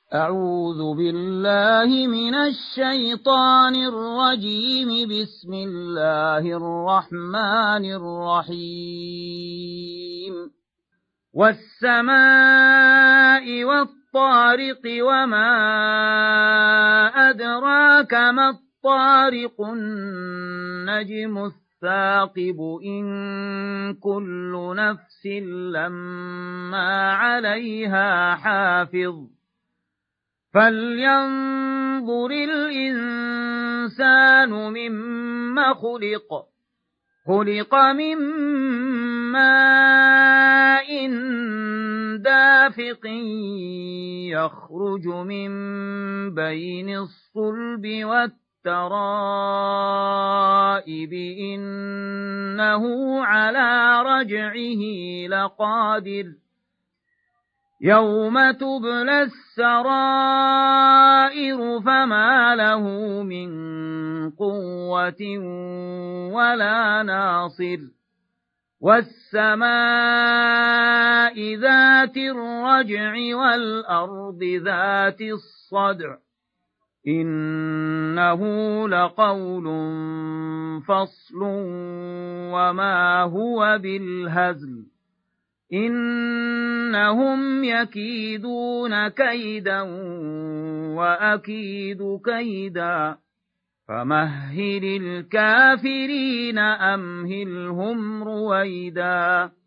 أعوذ بالله من الشيطان الرجيم. بسم الله الرحمن الرحيم. والسماء والطارق وما أدراك ما الطارق النجم الثاقب إن كل نفس لما عليها حافظ فلينظر الإنسان مما خلق من ماء دافق يخرج من بين الصلب والترائب إنه على رجعه لقادر يوم تبلى السرائر فما له من قوة ولا ناصر. والسماء ذات الرجع والأرض ذات الصدع إنه لقول فصل وما هو بالهزل إنهم يكيدون كيدا وأكيد كيدا فمهل الكافرين أمهلهم رويدا.